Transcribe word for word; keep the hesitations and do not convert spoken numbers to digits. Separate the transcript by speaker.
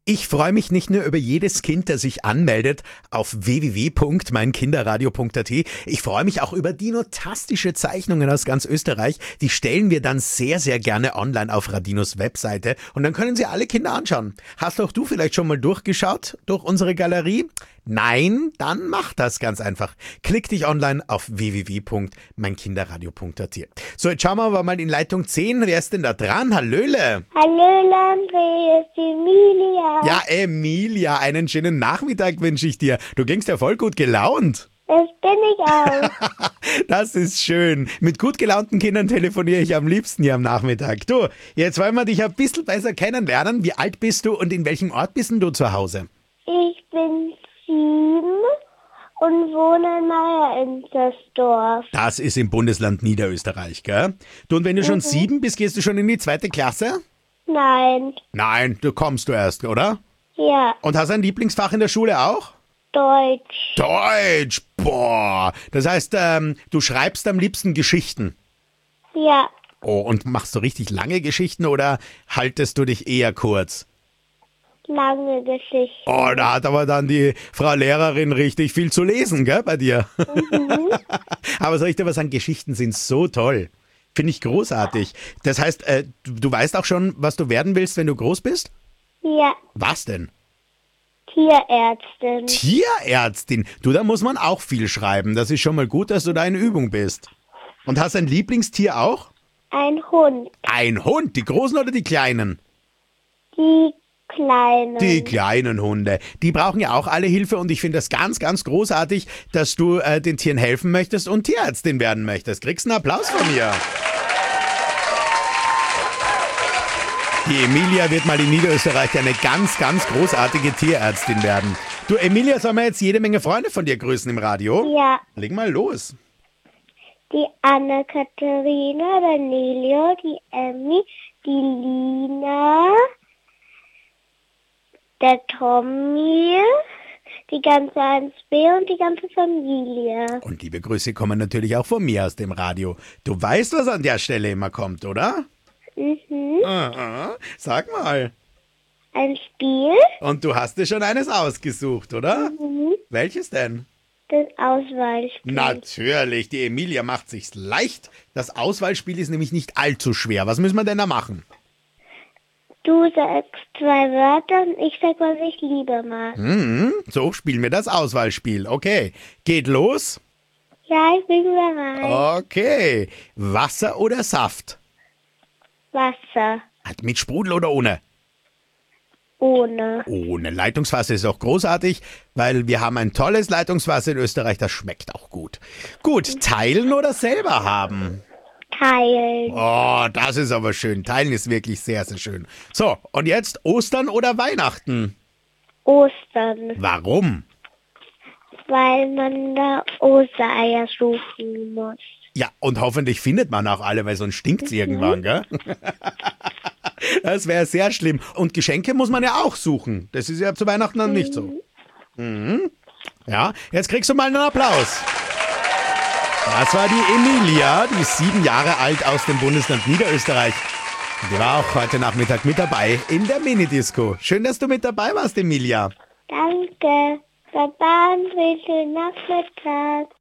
Speaker 1: Ich freue mich nicht nur über jedes Kind, das sich anmeldet auf w w w punkt mein kinderradio punkt a t. Ich freue mich auch über dinotastische Zeichnungen aus ganz Österreich. Die stellen wir dann sehr, sehr gerne online auf Radinos Webseite und dann können sie alle Kinder anschauen. Hast auch du vielleicht schon mal durchgeschaut durch unsere Galerie? Nein? Dann mach das ganz einfach. Klick dich online auf w w w punkt mein kinderradio punkt a t. So, jetzt schauen wir aber mal in Leitung zehn. Wer ist denn da dran? Hallöle!
Speaker 2: Hallöle, hier ist Emilia.
Speaker 1: Ja, Emilia, einen schönen Nachmittag wünsche ich dir. Du klingst ja voll gut gelaunt.
Speaker 2: Das bin ich auch.
Speaker 1: Das ist schön. Mit gut gelaunten Kindern telefoniere ich am liebsten hier am Nachmittag. Du, jetzt wollen wir dich ein bisschen besser kennenlernen. Wie alt bist du und in welchem Ort bist denn du zu Hause?
Speaker 2: Ich bin sieben und wohne in Meier-Inzersdorf.
Speaker 1: Das ist im Bundesland Niederösterreich, gell? Du, und wenn du schon
Speaker 2: Mhm.
Speaker 1: sieben bist, gehst du schon in die zweite Klasse?
Speaker 2: Nein.
Speaker 1: Nein, du kommst du erst, oder?
Speaker 2: Ja,
Speaker 1: Und hast ein Lieblingsfach in der Schule auch?
Speaker 2: Deutsch.
Speaker 1: Deutsch, boah. Das heißt, ähm, du schreibst am liebsten Geschichten.
Speaker 2: Ja,
Speaker 1: Oh, und machst du richtig lange Geschichten oder haltest du dich eher kurz?
Speaker 2: lange Geschichte.
Speaker 1: Oh, da hat aber dann die Frau Lehrerin richtig viel zu lesen, gell, bei dir? Aber soll ich dir was sagen, Geschichten sind so toll. Finde ich großartig. Das heißt, äh, du, du weißt auch schon, was du werden willst, wenn du groß bist?
Speaker 2: Ja,
Speaker 1: Was denn?
Speaker 2: Tierärztin.
Speaker 1: Tierärztin. Du, da muss man auch viel schreiben. Das ist schon mal gut, dass du da in Übung bist. Und hast ein Lieblingstier auch?
Speaker 2: Ein Hund.
Speaker 1: Ein Hund, die großen oder die kleinen?
Speaker 2: Die Kleine.
Speaker 1: Die kleinen Hunde, die brauchen ja auch alle Hilfe und ich finde das ganz, ganz großartig, dass du äh, den Tieren helfen möchtest und Tierärztin werden möchtest. Kriegst einen Applaus von mir. Die Emilia wird mal in Niederösterreich eine ganz, ganz großartige Tierärztin werden. Du, Emilia, sollen wir jetzt jede Menge Freunde von dir grüßen im Radio?
Speaker 2: Ja,
Speaker 1: Leg mal los.
Speaker 2: die Anna-Katharina, der Nelio, die Emmy, die Lina, der Tommy, die ganze eins b und die ganze Familie.
Speaker 1: Und liebe Grüße kommen natürlich auch von mir aus dem Radio. Du weißt, was an der Stelle immer kommt, oder?
Speaker 2: Mhm.
Speaker 1: Aha. Sag mal.
Speaker 2: Ein Spiel,
Speaker 1: Und du hast dir schon eines ausgesucht, oder?
Speaker 2: mhm.
Speaker 1: Welches denn?
Speaker 2: das Auswahlspiel.
Speaker 1: Natürlich, die Emilia macht sich's leicht. Das Auswahlspiel ist nämlich nicht allzu schwer. Was müssen wir denn da machen?
Speaker 2: Du sagst zwei Wörter und ich sag, was ich lieber mag.
Speaker 1: Hm, so spielen wir das Auswahlspiel. Okay, geht los?
Speaker 2: Ja, ich bin bereit.
Speaker 1: Okay, Wasser oder Saft?
Speaker 2: Wasser.
Speaker 1: Hat mit Sprudel oder ohne?
Speaker 2: Ohne.
Speaker 1: Ohne. Leitungswasser ist auch großartig, weil wir haben ein tolles Leitungswasser in Österreich, das schmeckt auch gut. Gut, teilen oder selber haben?
Speaker 2: Teilen.
Speaker 1: Oh, das ist aber schön. Teilen ist wirklich sehr, sehr schön. So, und jetzt Ostern oder Weihnachten?
Speaker 2: Ostern.
Speaker 1: Warum?
Speaker 2: Weil man da Ostereier suchen muss.
Speaker 1: Ja, und hoffentlich findet man auch alle, weil sonst stinkt's irgendwann, gell? Das wäre sehr schlimm. Und Geschenke muss man ja auch suchen. Das ist ja zu Weihnachten dann nicht so. Mhm. Ja, jetzt kriegst du mal einen Applaus. Das war die Emilia, die ist sieben Jahre alt aus dem Bundesland Niederösterreich. Die war auch heute Nachmittag mit dabei in der Minidisco. Schön, dass du mit dabei warst, Emilia.
Speaker 2: Danke. Baba, und schönen Nachmittag.